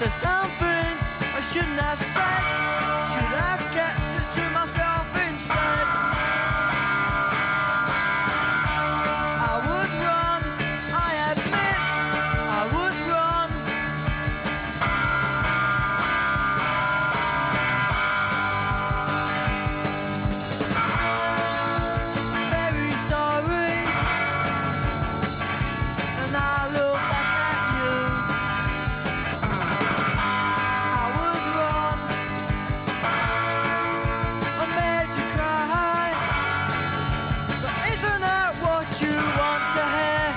said some things I shouldn't have said. Should have kept it to myself instead. I was wrong, I admit I was wrong. Very sorry. And I look back at you. I was wrong. I made you cry. But isn't that what you want to hear?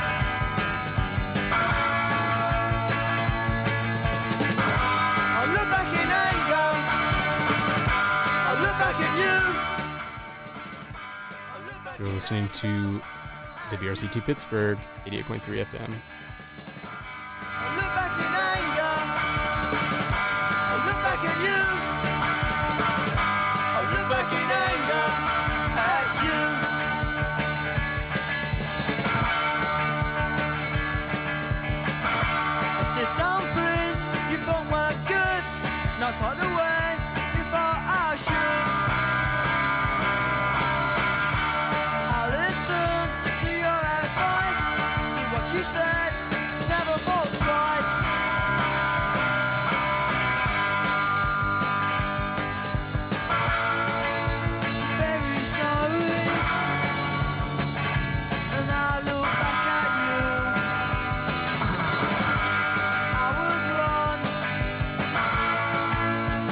I look back in anger. I look back at you. I look back. You're listening to WRCT Pittsburgh, 88.3 FM. I look back in anger. I look back at you. I look back in anger at you. Did some things you thought weren't good, not quite the way you thought I should. I listened to your advice, did what you said, never thought twice. Very sorry, and I look back at you. I was wrong. I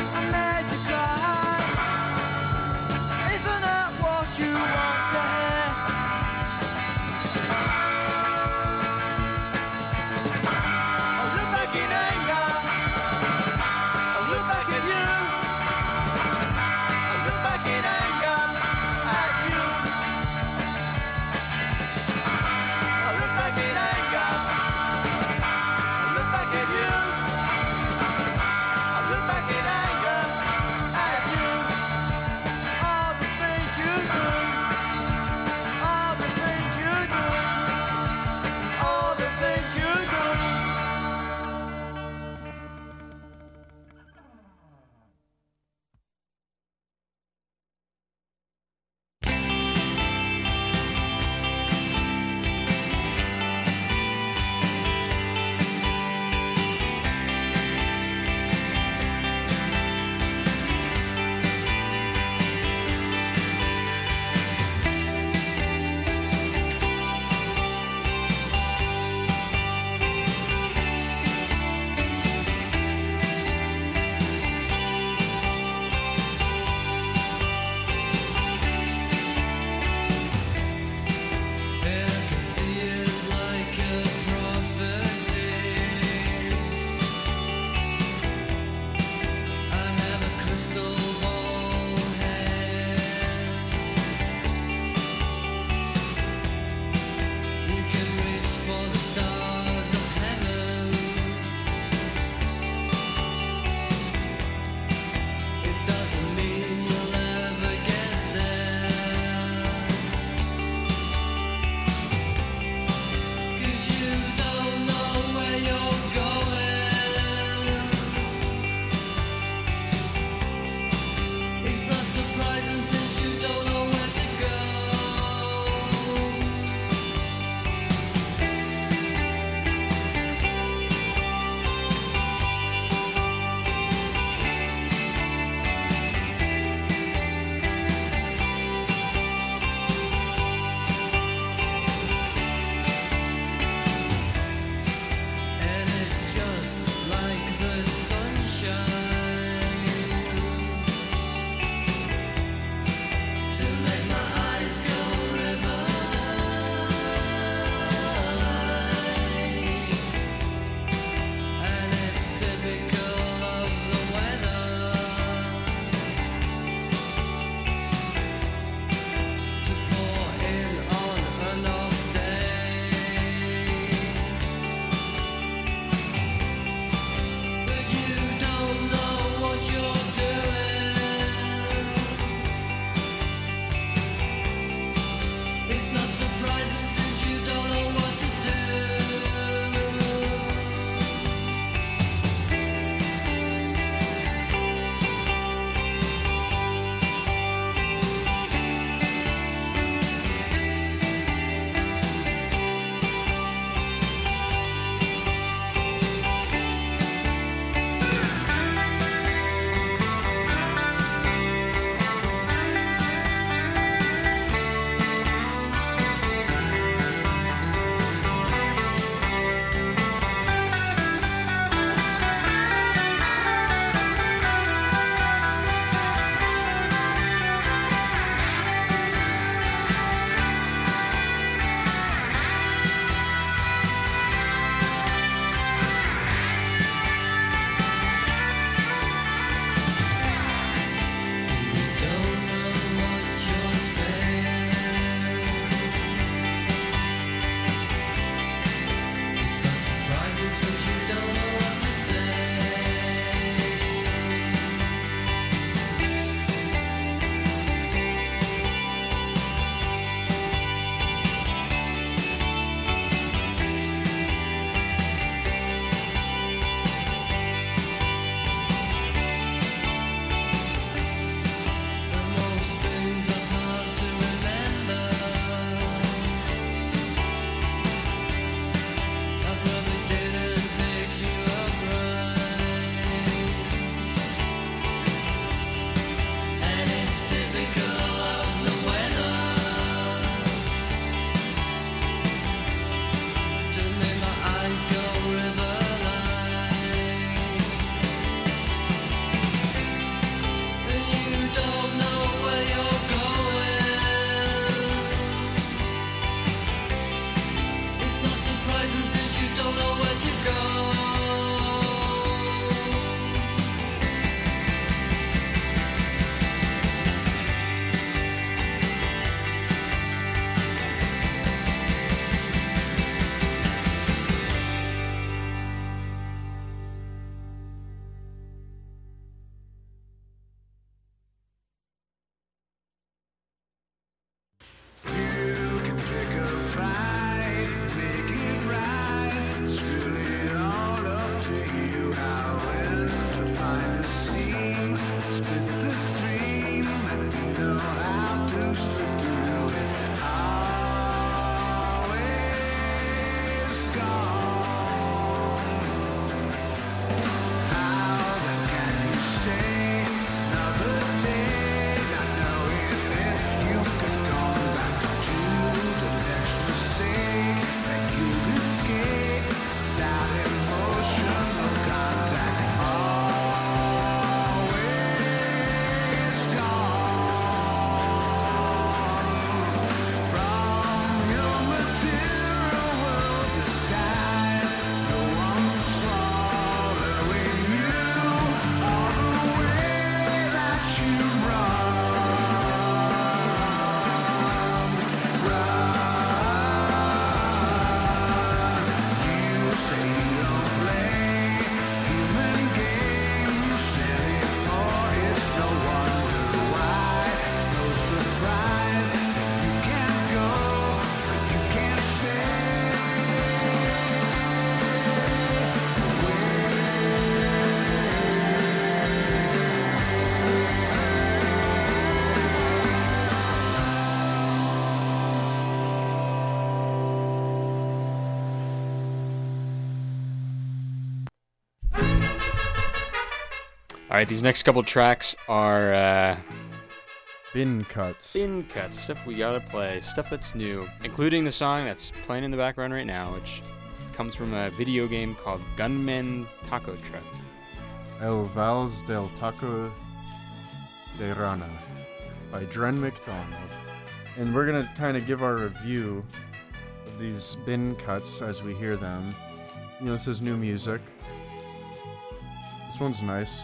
All right, these next couple tracks are Bin cuts. bin cuts, stuff we gotta play, stuff that's new, including the song that's playing in the background right now, which comes from a video game called Gunmen Taco Truck. El Vals del Taco de Rana by Dren McDonald. And we're going to kind of give our review of these bin cuts as we hear them. You know, this is new music. This one's nice.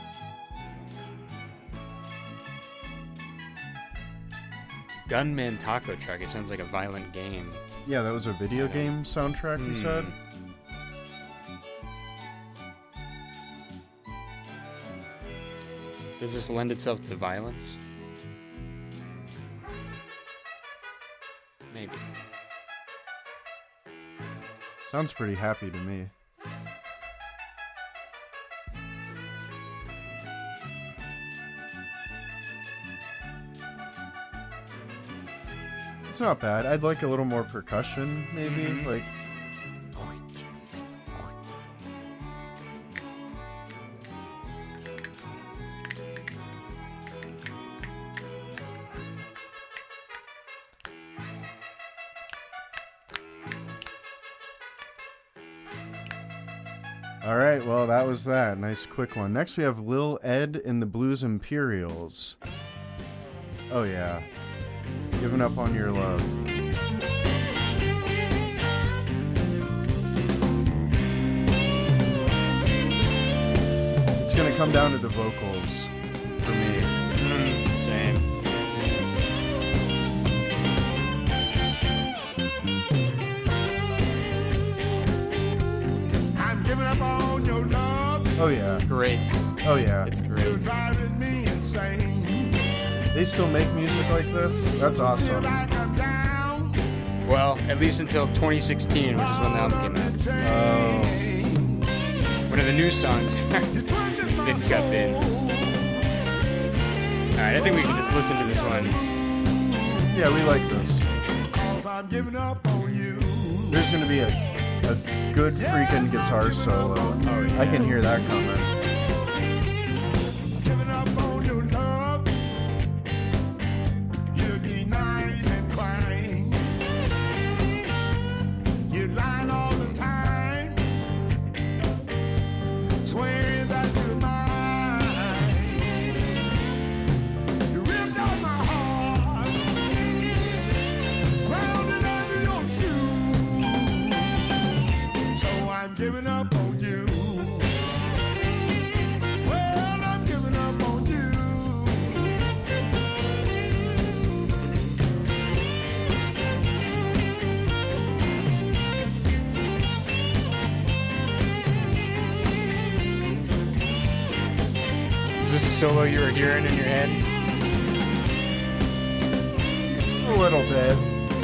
Gunmen Taco Truck, it sounds like a violent game. Yeah, that was a video game soundtrack, you said? Does this lend itself to violence? Maybe. Sounds pretty happy to me. It's not bad. I'd like a little more percussion, maybe. Like, all right, well, that was that. Nice quick one. Next, we have Lil Ed and the Blues Imperials. Oh, yeah. Giving up on your love. It's going to come down to the vocals for me. Same. I'm giving up on your love. Oh, yeah. Great. Oh, yeah. It's You're great. driving me insane. They still make music like this? That's Feel awesome. like I'm down. Well, at least until 2016, which is when the album came out. Oh. One of the new songs. You twisted my Bin cut bin. soul. Alright, I think we can just listen to this one. Yeah, we like this. 'Cause I'm giving up on you. There's going to be a good freaking guitar solo. I can hear that coming. Giving up on your love. You're denying and crying. You're lying all the time. Swearing that you're mine. You ripped out my heart. Grounded under your shoes. So I'm giving up on you. Well, I'm giving up on you. Is this a solo you were hearing in your head? A little bit.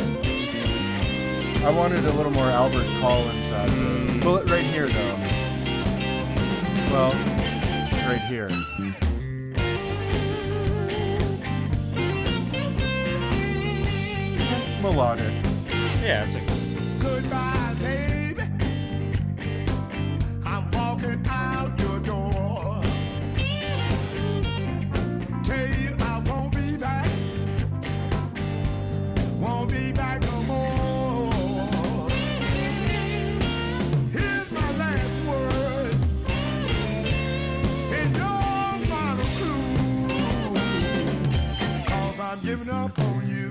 I wanted a little more Albert Collins out of it. Well, right here, though. Well, right here. Melodic. Yeah, it's a Goodbye, baby. I'm walking out your door. Tell you I won't be back. Won't be back no more. Here's my last words. And your final clue. 'Cause I'm giving up on you.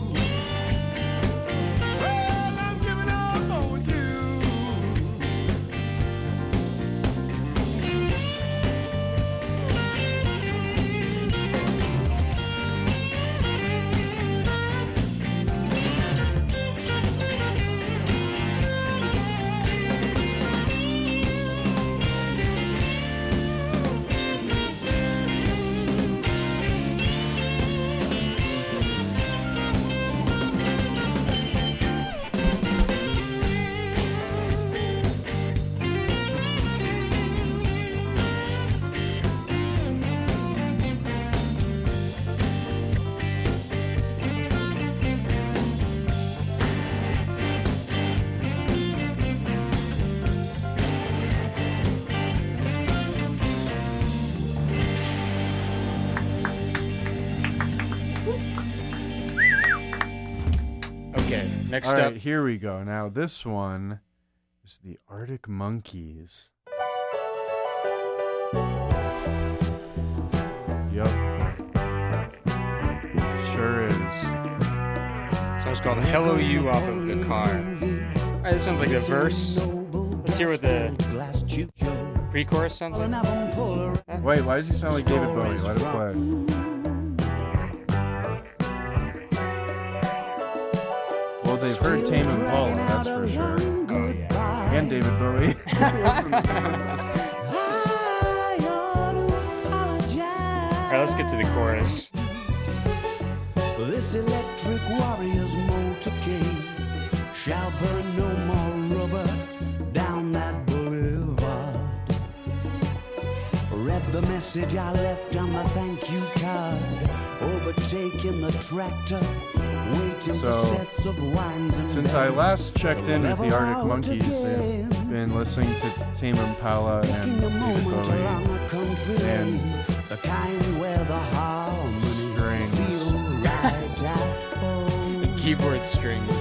Well, I'm giving up on you. Next All up, right, here we go. Now this one is the Arctic Monkeys. Yep. Sure is. song's called "Hello You" off of the car. All right, this sounds like the verse. Let's hear what the pre-chorus sounds like. Wait, why does he sound like David Bowie? Let it play. Well, they've heard Tame Impala, that's for sure. And David Bowie. All right, let's get to the chorus. This electric warrior's motorcade shall burn no more rubber down that boulevard. Read the message I left on the thank you card. Overtaking the tractor, waiting for So, sets of wines and since I last checked in with the Arctic Monkeys, they've been listening to Tame Impala and Taking a David moment along Bowie the country and lane, the kind where the harmony strings. feel right at home. Keyboard strings.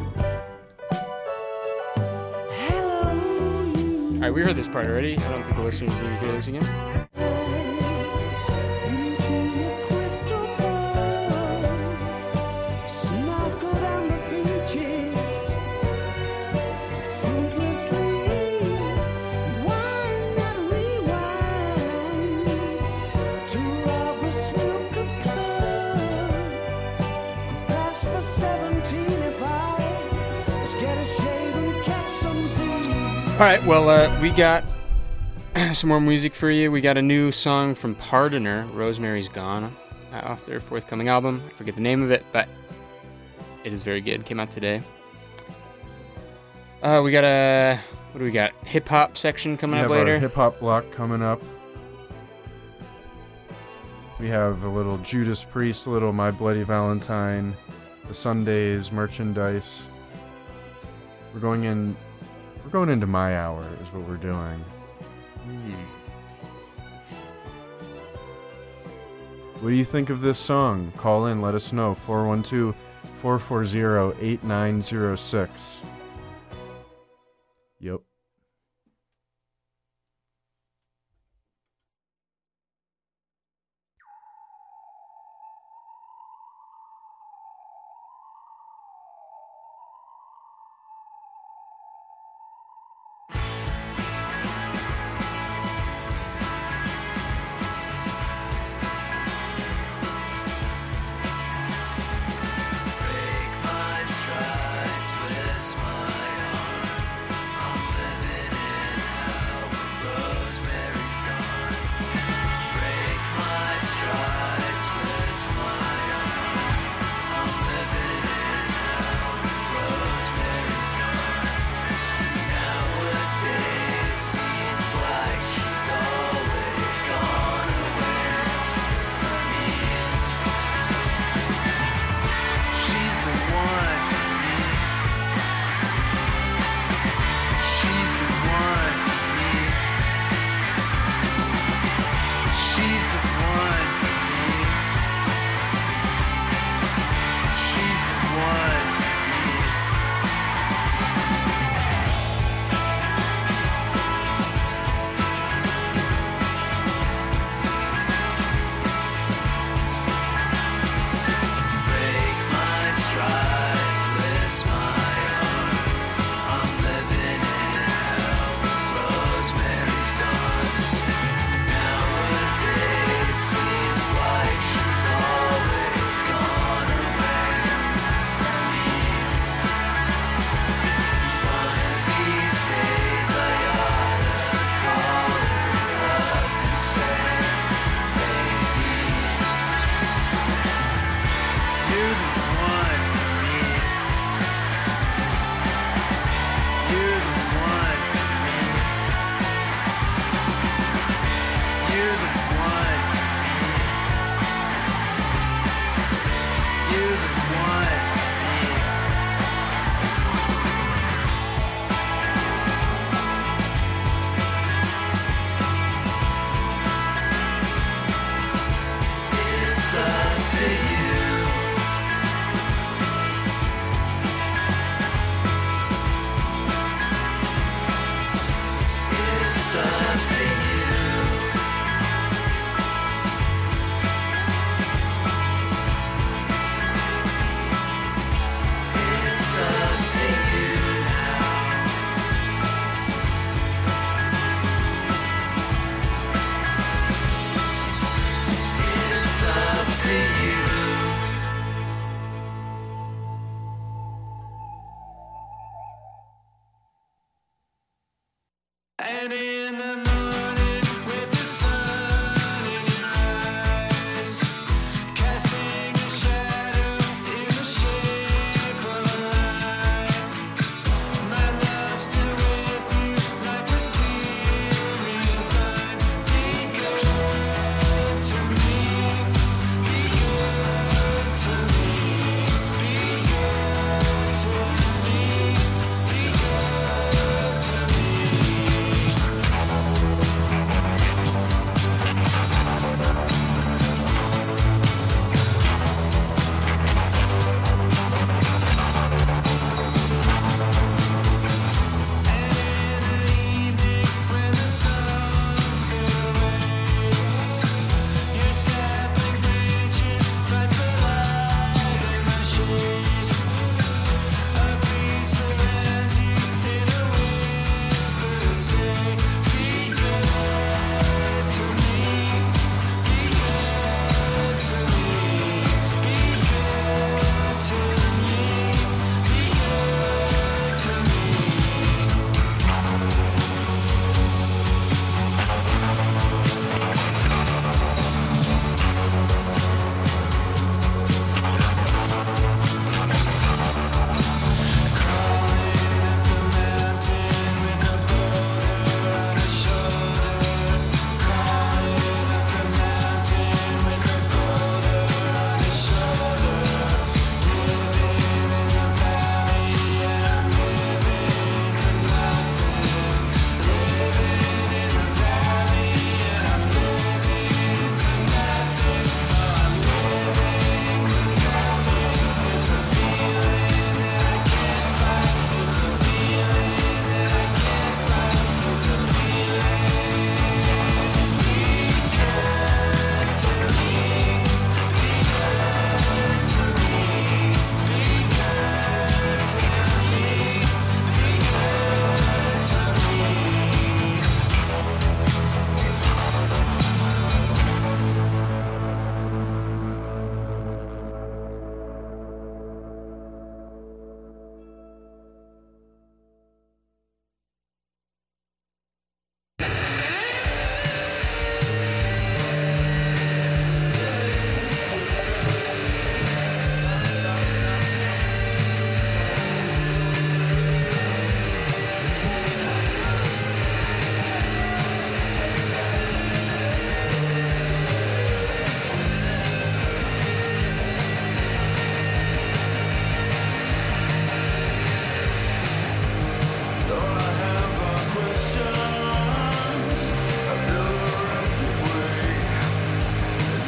Hello, you. All right, we heard this part already. I don't think the listeners need to hear this again. Into your crystal ball, snorkel down the beaches, fruitlessly wind and rewind to rob a snooker club. Pass for 17 if I just get a shave and catch some Z's. All right, well, we got some more music for you. We got a new song from Pardoner, Rosemary's Gone, off their forthcoming album. I forget the name of it, but it is very good. Came out today. We got what do we got? Hip-hop section coming We up have our later. hip-hop block coming up. We have a little Judas Priest, a little My Bloody Valentine, the Sundays merchandise. We're going into my hour is what we're doing. What do you think of this song? Call in, let us know. 412-440-8906. Yep. My strides with smile.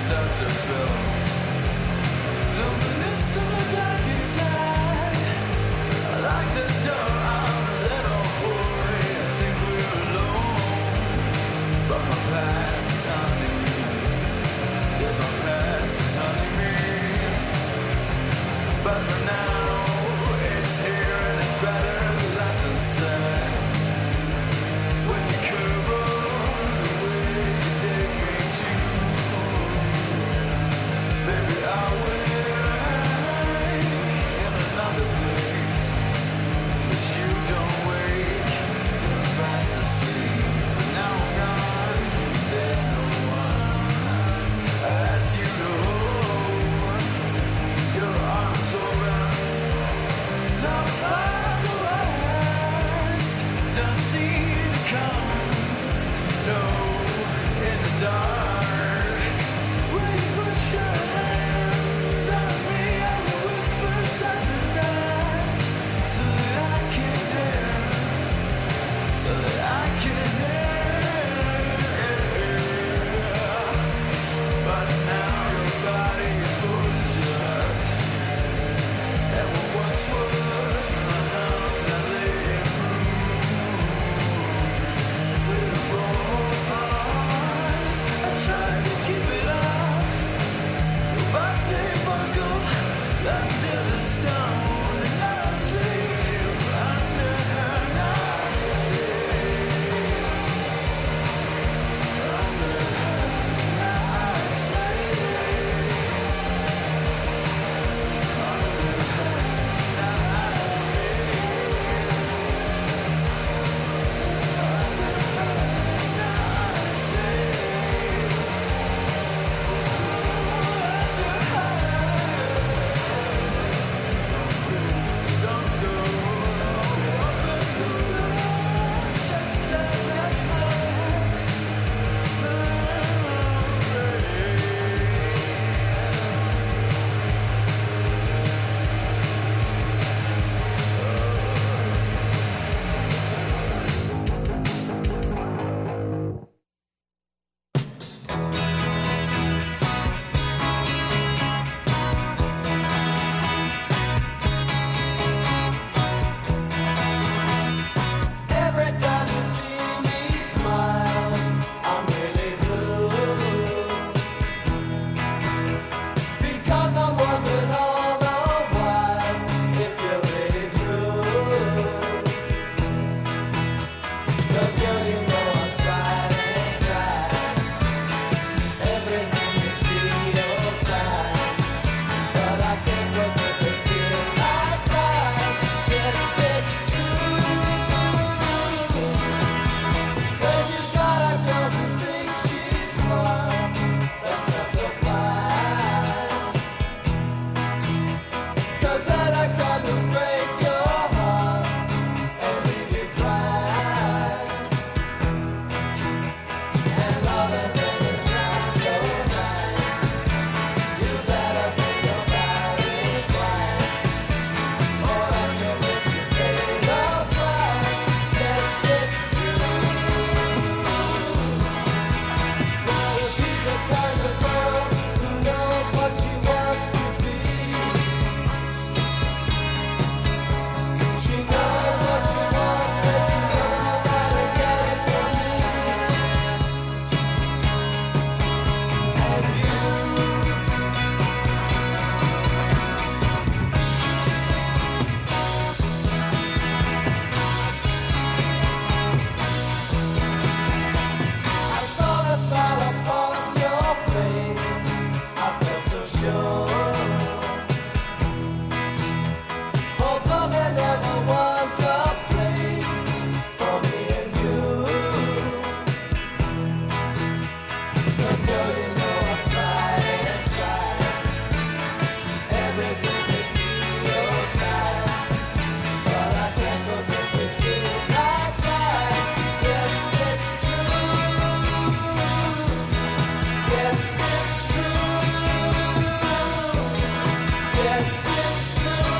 start to fill. The minutes so dark inside, like the door on a little boy. I think we're alone, but my past is haunting me. Yes, my past is haunting me. But for now, it's here and it's better left unsaid. When you curve on the way you take me to, baby, I'll wait in another place. But you don't wake, you're fast asleep. But now I'm gone, there's no one as you go. Your arms around, love by the words don't seem to come. No, in the dark, when you push your hands on me and you whisper something back, so that I can hear, so that I can hear. But now your body is frozen shut. And what once was my house, I lay in ruins with broken hearts. I tried to keep it off, but they buckle under the stone, and I save you under her nice. Under her just as that sun's every time you see me smile, I'm really blue. Because I'm wondering all the while if you're really true. 'Cause girl, you know I've tried and tried everything to see your side. But I can't forget the tears I cried. Yes, it's true. When you got a girl who thinks she's smart, that's not so fine. 'Cause that I come to break your heart and leave you crying. And loving them is not so nice. You better think about it twice, or else you'll make you pay the price. Yes, it's true. Well, she's the kind of girl who knows what she wants to be. She knows what she wants and she knows how to get it from me. And you. I saw the smile upon your face. I felt so sure. Although there never was a place for me and you. 'Cause girl, you know I've tried and tried everything to see your side. But I can't forget the tears I cried. Yes, it's true. Yes, it's true. Yes, it's true.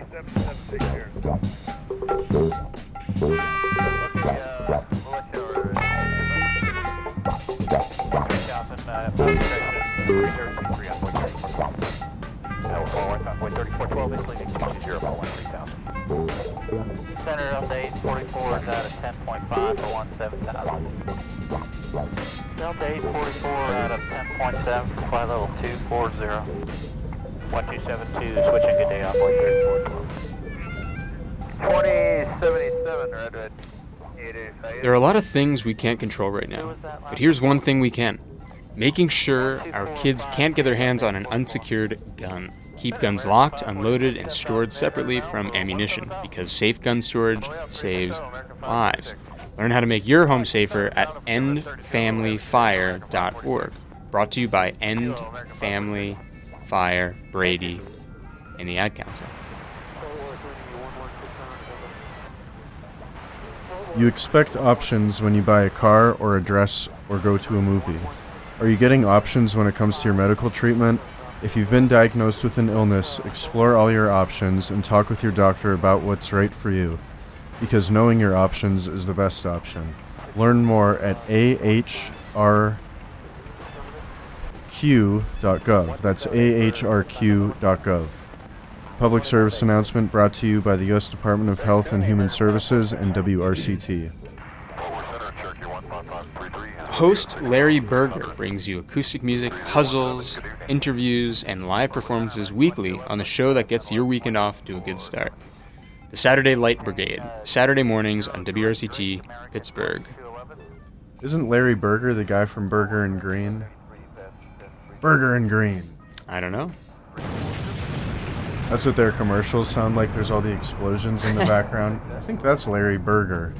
Center Delta 844 is out of 10.5 for 17,000. Delta 844 out of 10.7 for flight level 240. 1272, switching, good day, Envoy 3412. 2077, Red Red. 885. There are a lot of things we can't control right now, but here's one thing we can. Making sure our kids can't get their hands on an unsecured gun. Keep guns locked, unloaded, and stored separately from ammunition, because safe gun storage saves lives. Learn how to make your home safer at endfamilyfire.org. Brought to you by End Family Fire Brady and the Ad Council. You expect options when you buy a car or a dress or go to a movie. Are you getting options when it comes to your medical treatment? If you've been diagnosed with an illness, explore all your options and talk with your doctor about what's right for you, because knowing your options is the best option. Learn more at ahrq.gov. That's ahrq.gov. Public service announcement brought to you by the U.S. Department of Health and Human Services and WRCT. Host Larry Berger brings you acoustic music, puzzles, interviews, and live performances weekly on the show that gets your weekend off to a good start. The Saturday Light Brigade, Saturday mornings on WRCT Pittsburgh. Isn't Larry Berger the guy from Burger and Green? Burger and Green. I don't know. That's what their commercials sound like. There's all the explosions in the background. I think that's Larry Berger.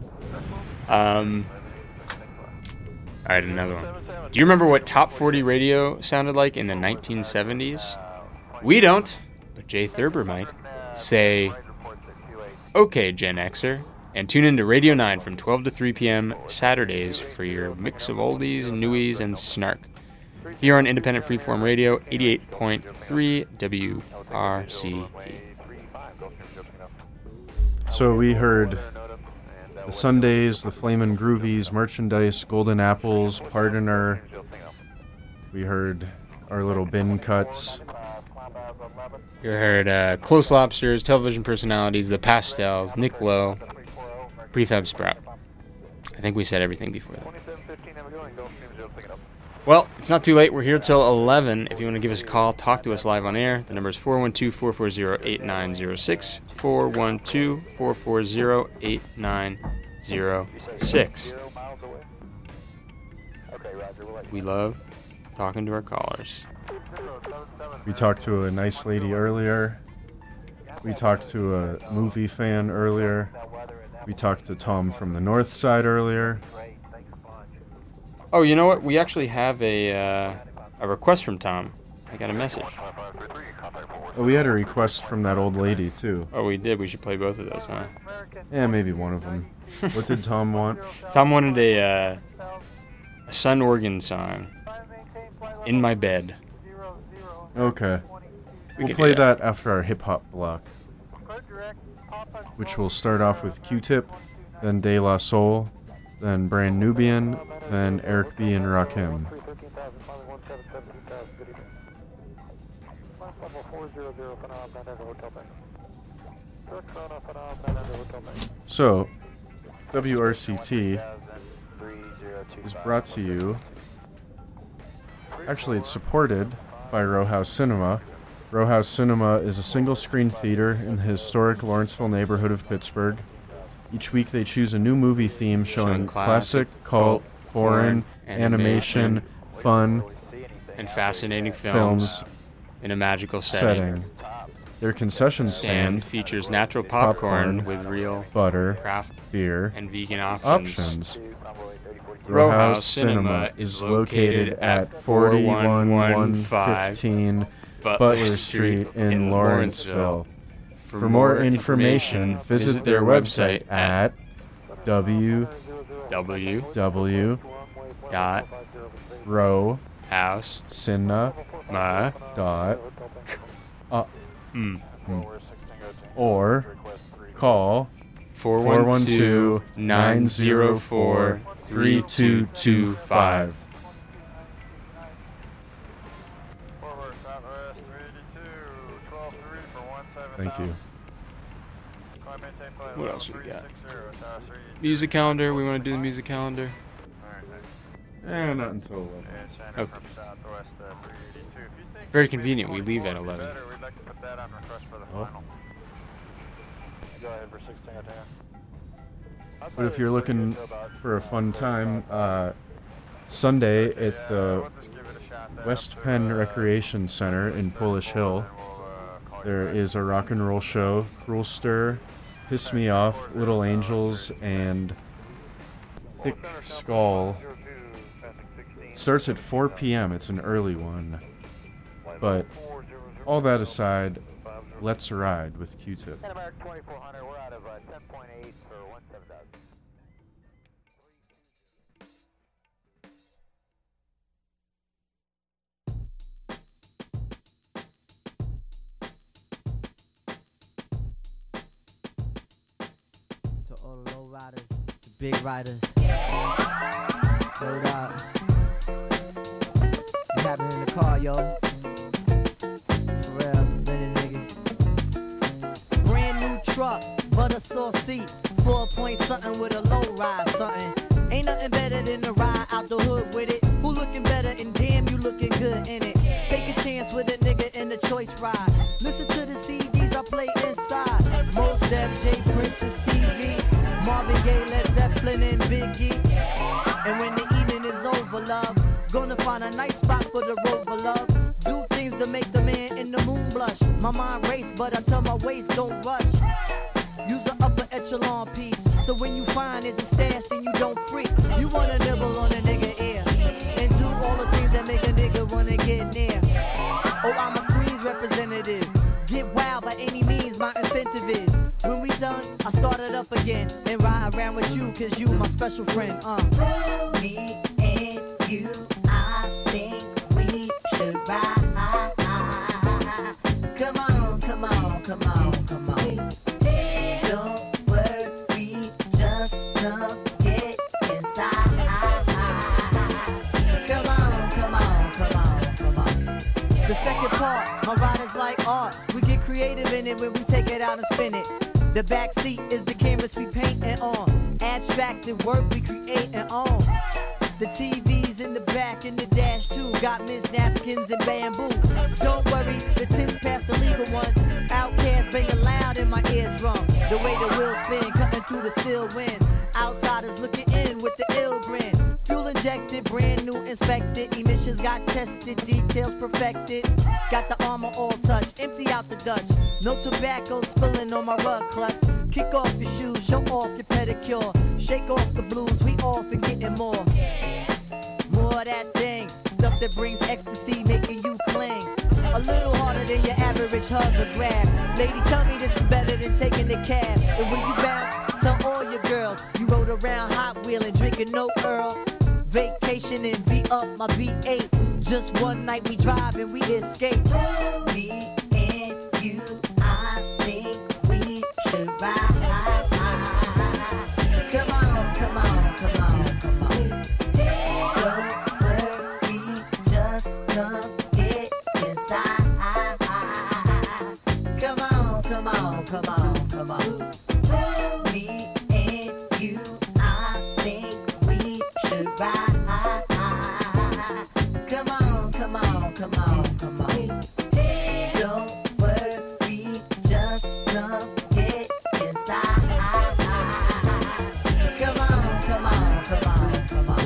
All right, another one. Do you remember what Top 40 radio sounded like in the 1970s? We don't, but Jay Thurber might. Say, okay, Gen Xer, and tune in to Radio 9 from 12 to 3 p.m. Saturdays for your mix of oldies and newies and snark. Here on Independent Freeform Radio, 88.3 WRCT. So we heard the Sundays, the Flamin' Groovies, Merchandise, Golden Apples, Pardoner. We heard our little bin cuts. You heard Close Lobsters, Television Personalities, The Pastels, Nick Lowe, Prefab Sprout. I think we said everything before that. Well, it's not too late. We're here till 11. If you want to give us a call, talk to us live on air. The number is 412-440-8906, 412-440-8906. We love talking to our callers. We talked to a nice lady earlier. We talked to a movie fan earlier. We talked to Tom from the North Side earlier. Oh, you know what? We actually have a request from Tom. I got a message. Oh, we had a request from that old lady, too. Oh, we did. We should play both of those, huh? Yeah, maybe one of them. What did Tom want? Tom wanted a Sun Organ song. In My Bed. Okay. We'll can play do that. that after our hip-hop block, which will start off with Q-Tip, then De La Soul, then Brand Nubian, then Eric B. and Rakim. So, WRCT is brought to you. Actually, it's supported by Row House Cinema. Row House Cinema is a single-screen theater in the historic Lawrenceville neighborhood of Pittsburgh. Each week they choose a new movie theme showing classic, cult, foreign, animation, fun, and fascinating films in a magical setting. Their concession Stand stand features natural popcorn Popcorn, with real butter, craft beer, and vegan options. options. Row House Cinema is located at 41115 Butler Street in Lawrenceville. For more information, visit their website at www.rowhouse.cinema.com. or call 412-904-3225. Forward southwest 382, 12-3 for 175. Thank you. What else we got? Music calendar. We want to do the music calendar. Not until 11. Okay. Very convenient. We leave at 11. We'd like to put that on request for the Oh. final. Go ahead for 16 or 10. But if you're looking for a fun time, Sunday at the West Penn Recreation Center in Polish Hill, there is a rock and roll show. Cruel Stir, Piss Me Off, Little Angels, and Thick Skull. It starts at 4 p.m. It's an early one. But all that aside, let's ride with Q-Tip. And American 2400, we're out of 10.8 for 17000. To all the low riders, the big riders. Word up. What happened in the car, yo? For real, been a nigga. Brand new truck, butter sauce seat. 4-point something with a low ride something. Ain't nothing better than to ride out the hood with it. Who looking better and damn you looking good in it. Take a chance with a nigga in the choice ride. Listen to the CDs I play inside. Most Def, J Prince and Stevie, Marvin Gaye, Led Zeppelin and Biggie. And when the evening is over, love, gonna find a nice spot for the rover, love. Do things to make the man in the moon blush. My mind race, but I tell my waist don't rush. Use an upper echelon piece, so when you find it's a stash, then you don't freak. You wanna nibble on a nigga ear, and do all the things that make a nigga wanna get near. Oh, I'm a Queens representative. Get wild by any means, my incentive is. When we done, I start it up again and ride around with you, cause you my special friend. Me and you, I think we should ride. Come on, come on, come on, come on. Don't worry, just come get inside. Come on, come on, come on, come on. The second part, my ride is like art. We get creative in it when we take it out and spin it. The back seat is the canvas we painting on. Abstracted work we creating on. The TV's in the back and the dash too. Got Miss Napkins and bamboo. Don't worry, the tin's past the legal one. Outcast banging loud in my eardrum. The way the wheels spin, cutting through the still wind. Outsiders looking in with the ill grin. Fuel injected, brand new inspected. Emissions got tested, details perfected. Got the armor all touched, empty out the Dutch. No tobacco spilling on my rug clutch. Kick off your shoes, show off your pedicure. Shake off the blues, we off and getting more. More of that thing, stuff that brings ecstasy, making you cling. A little harder than your average hug or grab. Lady, tell me this is better than taking the cab. And when you bounce, tell all your girls you rode around Hot Wheeling, drinking no Earl. Vacation and V-up my V8. Just one night we drive and we escape. Me and you, I think we should ride. Come on, come on, come on, come on. Don't worry, just come get inside. Come on, come on, come on, come on. Me and you, I think we should ride. Come on, come on, come on, come on. Don't worry, just come get inside. Come on, come on, come on, come on.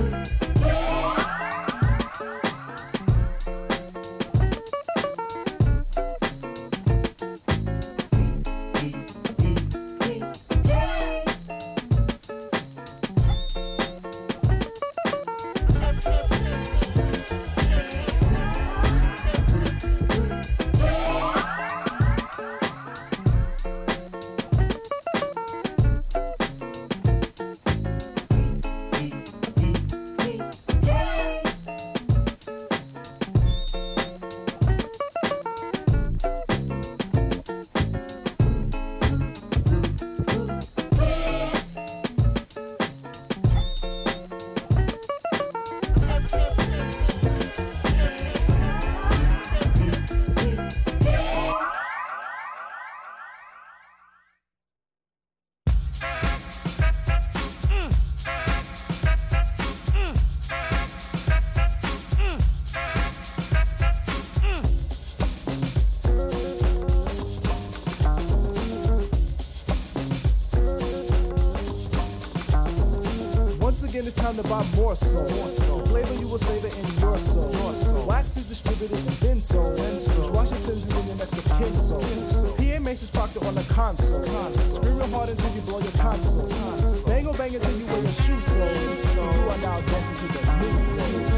it's time to buy more soul. The flavor you will savor in your soul. Wax is distributed and then sold. Just wash your sins and then your next of kin soul. PA Mason's parked it on the console. Screaming hard until you blow your console. Bang or bang until you wear your shoe soul. You are now dancing to the new soul.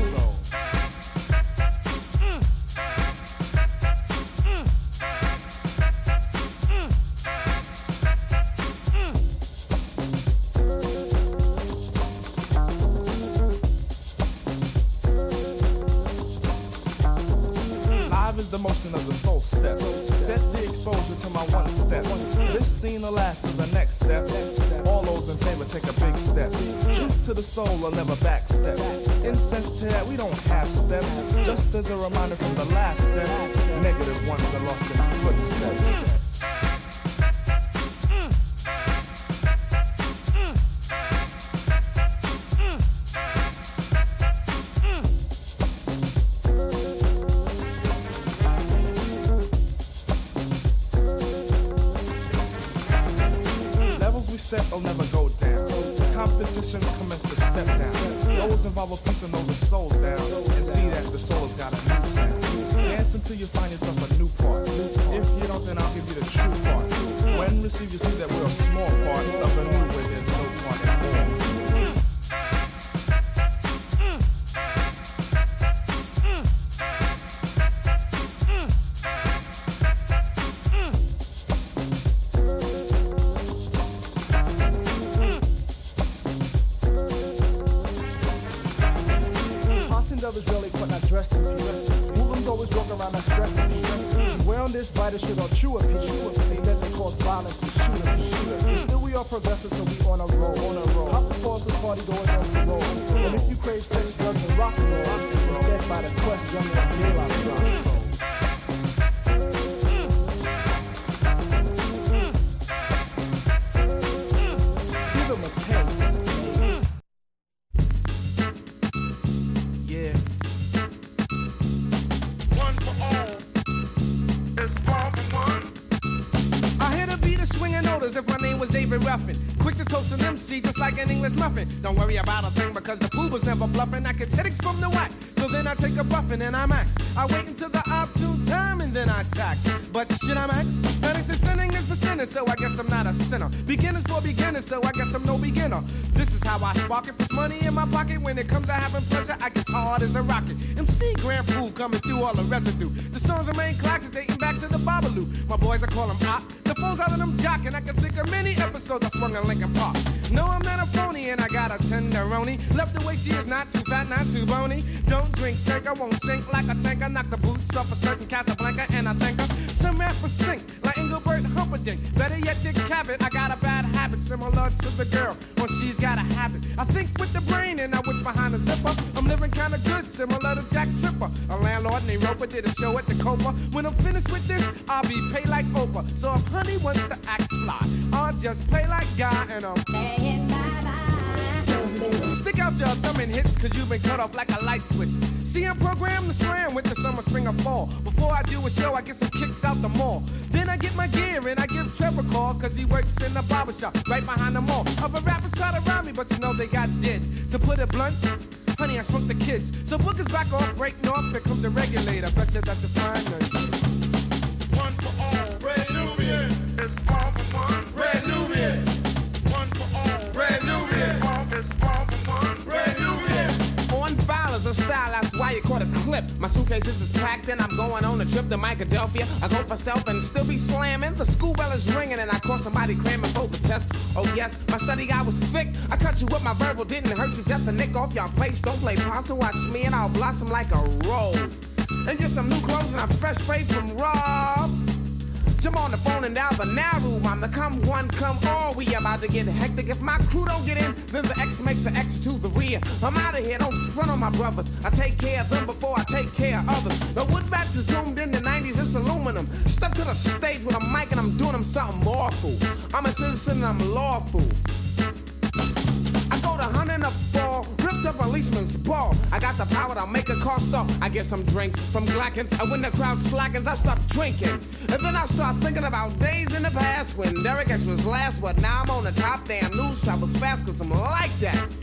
The motion of the soul step. Set the exposure to my one step. This scene will last to the next step. All those in favor take a big step. Truth to the soul will never backstep. Incense to that, we don't half step. Just as a reminder from the last step, negative ones are lost in footsteps. Will never go down. Competition commence to step down. Those involved a piece of know the soul's down. And see that the soul has got a new sound. Dance until you find yourself a new part. If you don't, then I'll give you the true part. When received, you see that we're a small part of a new where there's no part at all. This vital shit on true appeal. Instead they cause violence and shoot a piece. Still we are progressive, so we on a roll. Hop the force of party doors on the road. And if you crave sex, drugs, and rock and roll, instead by the quest, young and real outside. Give them a taste. Yeah. One for all. If my name was David Ruffin, quick to toast an MC just like an English muffin. Don't worry about a thing because the fool was never bluffing. I get headaches from the whack, so then I take a buffin' and I max. I wait until the opportune time and then I tax. But should I max? That is sinning is for sinners, so I guess I'm not a sinner. Beginners for beginners, so I guess I'm no beginner. This is how I spark it, puts money in my pocket. When it comes to having pleasure, I get hard as a rocket. MC Grand Pool coming through all the residue. The songs remain classics dating back to the Babalu. My boys, I call them op. The phones out of them jockin'. I can think of many episodes I swung in Lincoln Park. No, I'm not a phony, and I got a tenderoni. Love the way she is, not too fat, not too bony. Don't drink, shake, I won't sink like a tanker. Knock the boots off a certain Casablanca, and I thank her. Some rappers stink, like Engelbert Humperdinck. Better yet, Dick Cavett. I got a bad habit, similar to the girl, when she's got a habit. I think with the brain, and I wish behind the zipper. I'm living kinda good, similar to Jack Tripper. A landlord named Roper did a show at the Copa. When I'm finished with this, I'll be paid like Oprah. So if honey wants to act fly, I'll just play like Guy and I'm playing my life. Stick out your thumb and hits, cause you've been cut off like a light switch. See, I'm programmed to slam with the summer, spring, or fall. Before I do a show, I get some kicks out the mall. Then I get my gear and I give Trevor a call, cause he works in the barbershop right behind the mall. Other rappers try to rhyme me, but you know they got dead. To put it blunt, honey, I shrunk the kids. So bookers back off, breaking off, here comes the regulator. Bet you that's a fine night. One for all, Red Nubian. It's all for one, Red Nubian. One for all, Red Nubian. It's all for one, Red Nubian. On file is a style, that's why you caught a clip. My suitcases is packed and I'm going on a trip to Philadelphia. I go for self and still be slamming. The school bell is ringing and I caught somebody cramming for the test. Oh yes, my study guy was thick. I cut you with my verbal, didn't hurt you, just a nick off your face. Don't play possum, watch me and I'll blossom like a rose. And get some new clothes and I'm fresh straight from Rob. Jump on the phone and dial the now room. I'm the come one, come all. We about to get hectic. If my crew don't get in, then the X makes an X to the rear. I'm out of here, don't front on my brothers. I take care of them before I take care of others. The wood bats is doomed in the 90s, it's aluminum. Step to the stage with a mic and I'm doing them something awful. I'm a citizen and I'm lawful. I go to hunting a fall, ripped up a policeman's ball. I got the power to make a car stop. I get some drinks from Glackens, and when the crowd slackens, I stop drinking. And then I start thinking about days in the past when Derek X was last, but now I'm on the top. Damn, news travels fast, cause I'm like that.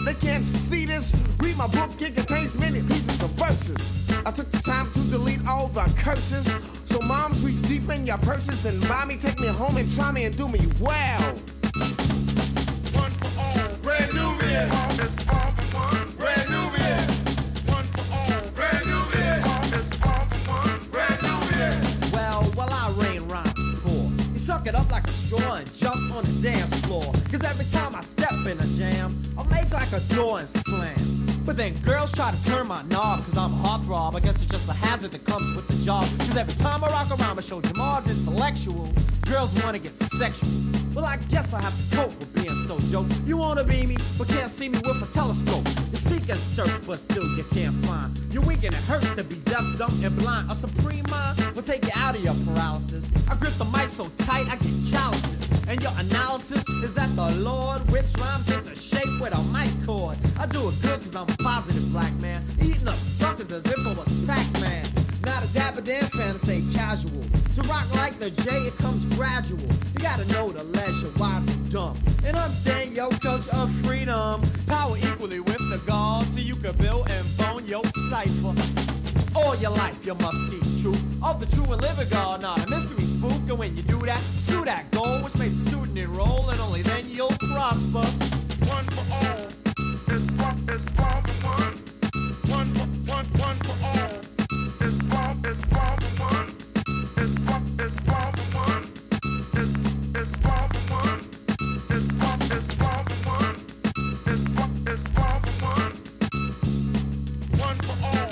They can't see this. Read my book, it contains many pieces of verses. I took the time to delete all the curses. So moms, reach deep in your purses and buy me, take me home and try me and do me well. One for all, brand new man. It's all for one, brand new man. One for all, brand new man. It's all for one, brand new man. Well, I rain rhymes poor. You suck it up like a straw and jump on the dance floor. Cause every time I step in a jam, I make like a door and slam. But then girls try to turn my knob, cause I'm a heartthrob. I guess it's just a hazard that comes with the job. Cause every time I rock around, I show Jamal's intellectual. Girls wanna get sexual. Well, I guess I have to cope with being so dope. You wanna be me, but can't see me with a telescope. You seek and search, but still you can't find. You're weak and it hurts to be deaf, dumb, and blind. A supreme mind will take you out of your paralysis. I grip the mic so tight I get calluses. And your analysis is that the Lord whips rhymes into shape with a mic cord. I do it good cause I'm a positive black man, eating up suckers as if I was Pac-Man. Not a dapper Dan fan to say casual. To rock like the J, it comes gradual. You gotta know the leisure, wise and dumb, and understand your culture of freedom. Power equally with the gods, so you can build and bone your cipher. All your life you must teach truth of the true and living God, not a mystery spook. And when you do that, pursue that goal which made the student enroll, and only then you'll prosper. One for all, it's all for one. One for all, it's all for one. It's all for one. It's all for one. It's all for one. It's all for one. One for all.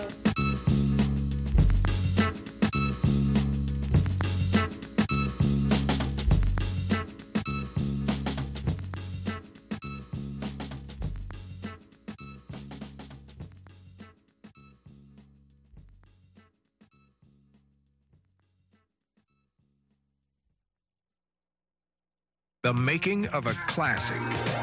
The making of a classic.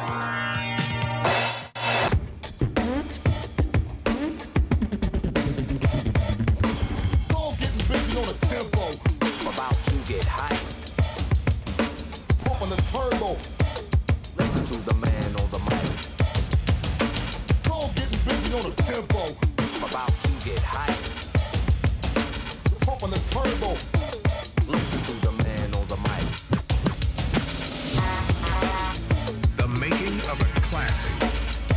All getting busy on a tempo. About to get hype. Pumping the turbo. Listen to the man on the mic. All getting busy on a tempo. About to get hype. Pumping the turbo. Listen to the man on the mic. The making of a classic.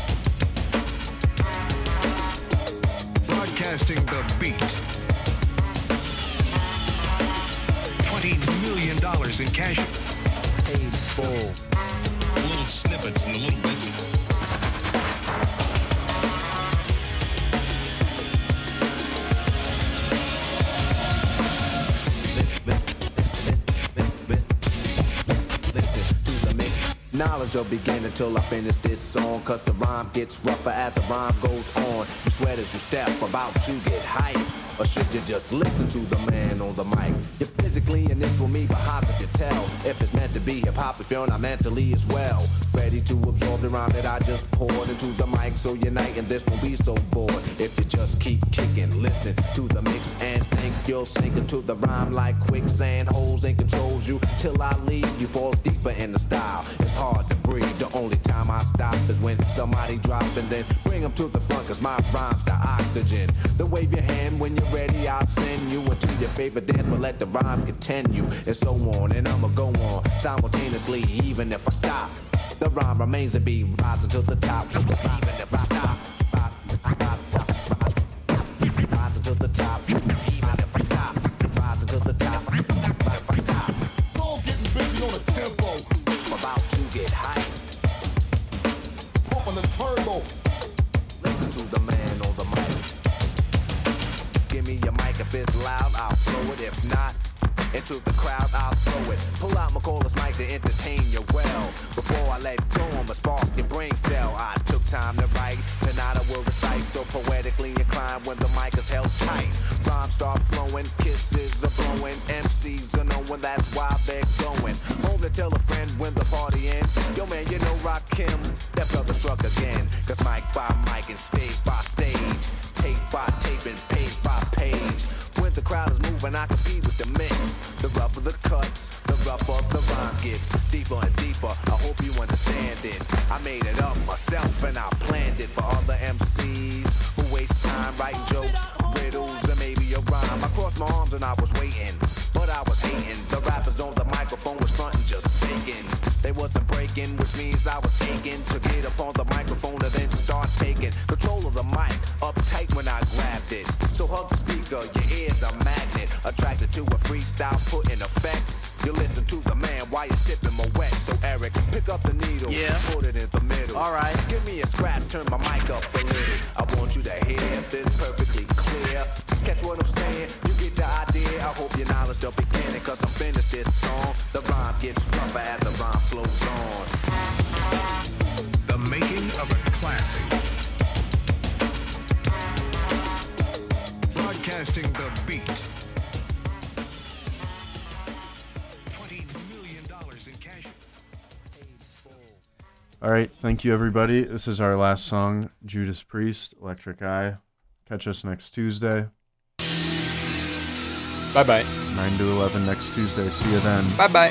Broadcasting the beat. $20 million in cash. Paid full. Little snippets and the little bits. Knowledge will begin until I finish this song, cause the rhyme gets rougher as the rhyme goes on. You sweat as you step, about to get hype. Or should you just listen to the man on the mic? You're physically in this for me, but how could you tell if it's meant to be hip-hop if you're not mentally as well? Ready to absorb the rhyme that I just poured into the mic, so unite and this won't be so bored. If you just keep kicking, listen to the mix and think you'll sink into the rhyme like quicksand. Holes and controls you till I leave you, fall deeper in the style. It's hard to breathe. The only time I stop is when somebody drops, and then bring them to the front, cause my rhyme's the oxygen. Then wave your hand when you're ready, I'll send you into your favorite dance, but let the rhyme continue, and so on, and I'ma go on simultaneously, even if I stop. The rhyme remains to be rising to the top, even if I stop. Rising to the top, even if I stop. Rising to the top, if I stop. All getting busy on a tempo. About to get hype. Pumping the turbo. Listen to the man on the mic. Give me your mic if it's loud, I'll throw it. If not, into the crowd, I'll throw it. Pull out McCall's mic to entertain you well. Before I let go, I'ma spark your brain cell. I took time to write, tonight I will recite. So poetically inclined when the mic is held tight. Rhymes start flowing, kisses are blowing. MCs are knowing, that's why they're going. Home to tell a friend when the party ends. Yo man, you know Rakim, that brother struck again. Cause mic by mic and stage by stage. Tape by tape and page by page. When the crowd is moving, I compete with the mix. The rougher the cuts, the rougher the rhyme gets. Deeper and deeper, I hope hope you understand it. I made it up myself and I planned it for other MCs who waste time writing jokes, riddles, and maybe a rhyme. I crossed my arms and I was waiting, but I was hating. The rappers on the microphone was fronting, just faking. They wasn't breaking, which means I was aching to get up on the microphone and then start taking control of the mic, uptight when I grabbed it. So hug the speaker, your ear's a magnet, attracted to a freestyle put in effect. You listen to the man while you're sipping my wet. So Eric, pick up the needle, put it in the middle. Alright, give me a scratch, turn my mic up a little. I want you to hear this perfectly clear. Catch what I'm saying? You get the idea. I hope your knowledge don't begin it, cause I'm finished this song. The rhyme gets rougher as the rhyme flows on. The making of a classic. Broadcasting the beat. $20 million in cash. All right, thank you, everybody. This is our last song, Judas Priest, Electric Eye. Catch us next Tuesday. Bye-bye. 9 to 11 next Tuesday. See you then. Bye-bye.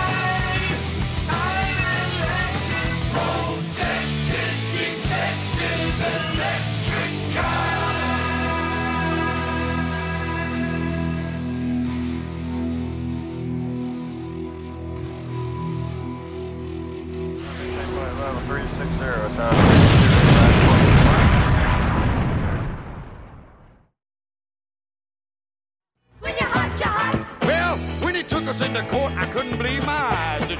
Protected, detected.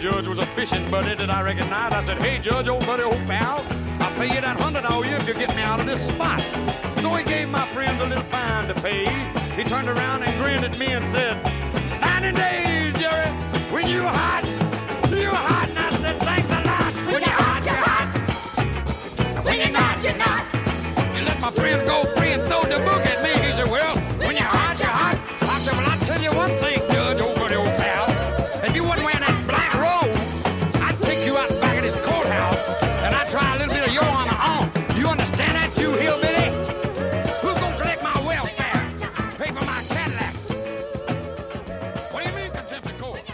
judge was a fishing buddy that I recognized. I said, hey, judge, old buddy, old pal, I'll pay you that $100 all year if you get me out of this spot. So he gave my friends a little fine to pay. He turned around and grinned at me and said, 90 days, Jerry, when you were hot, you were hot. And I said, thanks a lot. When you're hot, you're hot. When you're not, you're not. You let my friends go free and throw the book at me. He said, well, when you're hot, you're hot. I said, well, I'll tell you one thing, Judge, old buddy, old pal. If you wasn't wearing that black robe, I'd take you out back of this courthouse and I'd try a little bit of your on the arm. You understand that, you hillbilly? Who's gonna collect my welfare? Pay for my Cadillac? What do you mean, contempt of court?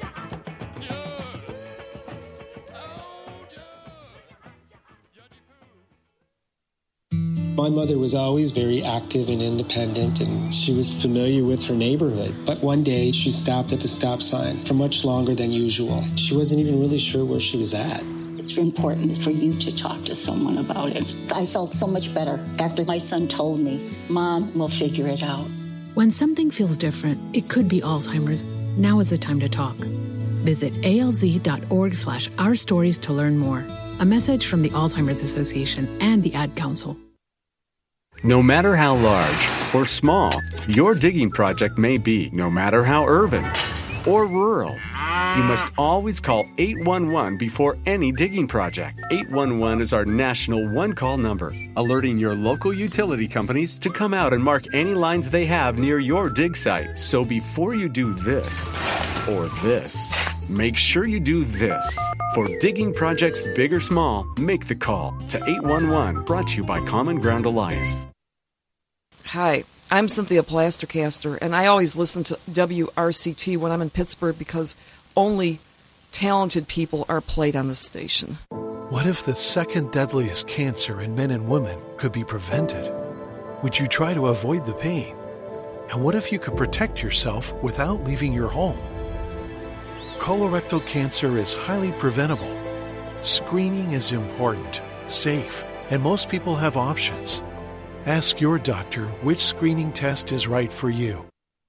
My mother was always very active and independent, and she was familiar with her neighborhood. But one day, she stopped at the stop sign for much longer than usual. She wasn't even really sure where she was at. It's important for you to talk to someone about it. I felt so much better after my son told me, Mom, we'll figure it out. When something feels different, it could be Alzheimer's. Now is the time to talk. Visit alz.org/ourstories to learn more. A message from the Alzheimer's Association and the Ad Council. No matter how large or small your digging project may be, no matter how urban or rural, you must always call 811 before any digging project. 811 is our national one-call number, alerting your local utility companies to come out and mark any lines they have near your dig site. So before you do this or this, make sure you do this. For digging projects big or small, make the call to 811, brought to you by Common Ground Alliance. Hi, I'm Cynthia Plastercaster, and I always listen to WRCT when I'm in Pittsburgh because only talented people are played on this station. What if the second deadliest cancer in men and women could be prevented? Would you try to avoid the pain? And what if you could protect yourself without leaving your home? Colorectal cancer is highly preventable. Screening is important, safe, and most people have options. Ask your doctor which screening test is right for you.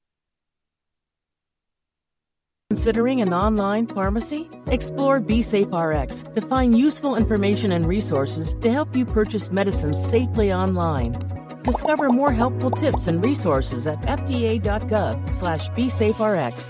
Considering an online pharmacy? Explore BeSafeRx to find useful information and resources to help you purchase medicines safely online. Discover more helpful tips and resources at fda.gov/BeSafeRx.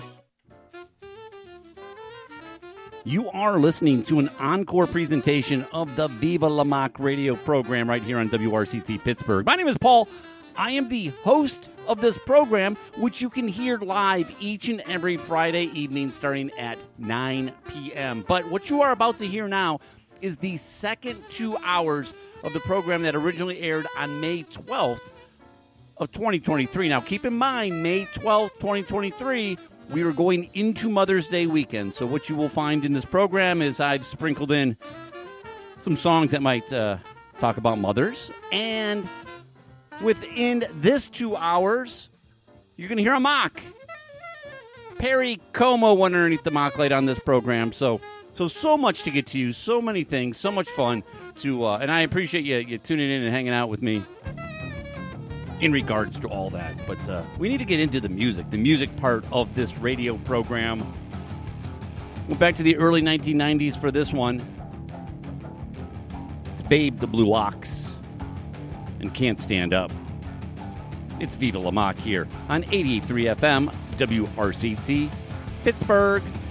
You are listening to an encore presentation of the Viva La Mock radio program right here on WRCT Pittsburgh. My name is Paul. I am the host of this program, which you can hear live each and every Friday evening starting at 9 p.m. But what you are about to hear now is the second 2 hours of the program that originally aired on May 12th of 2023. Now, keep in mind, May 12th, 2023, we are going into Mother's Day weekend. So what you will find in this program is I've sprinkled in some songs that might talk about mothers. And within this 2 hours, you're going to hear a mock. Perry Como went underneath the mock light on this program. So much to get to you, so many things, so much fun to, and I appreciate you tuning in and hanging out with me in regards to all that. But we need to get into the music part of this radio program. Went back to the early 1990s for this one. It's Babe the Blue Ox and Can't Stand Up. It's Viva La Mock here on 88.3 FM, WRCT, Pittsburgh.